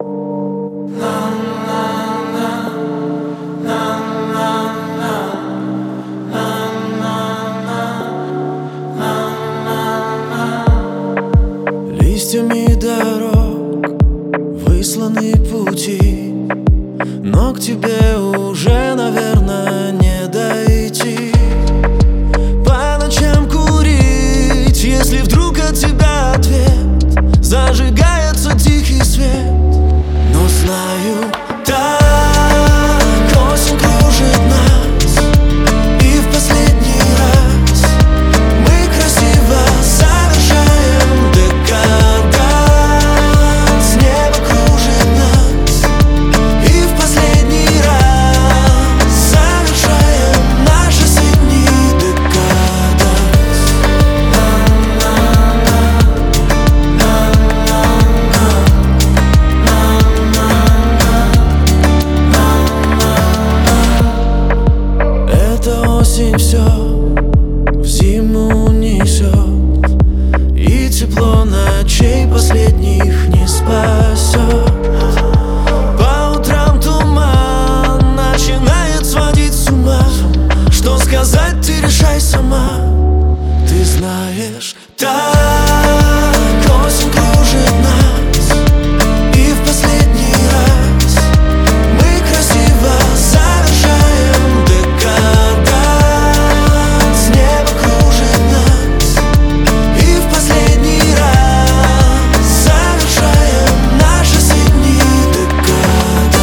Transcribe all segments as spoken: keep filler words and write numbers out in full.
Листьями дорог высланы пути, но к тебе уже, наверное, не дойти. По ночам курить, если вдруг от тебя ответ, зажигается тихий свет. Но знаю, так осень кружит нас, и в последний раз мы красиво завершаем декаданс. Небо кружит нас, и в последний раз завершаем наш осенний декаданс. Эта осень все в зиму несет, и тепло ночей последних не спасет. По утрам туман начинает сводить с ума. Что сказать, ты решай сама. Ты знаешь, так осень кружит нас, и в последний раз мы красиво завершаем декаданс. Небо кружит нас, и в последний раз завершаем наш осенний декаданс.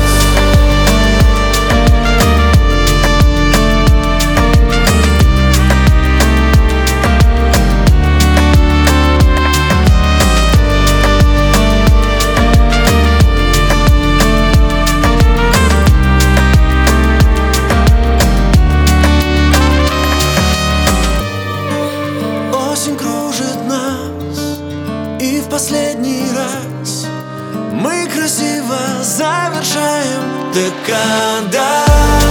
Осень кружит нас, и в последний раз мы красиво завершаем декаданс.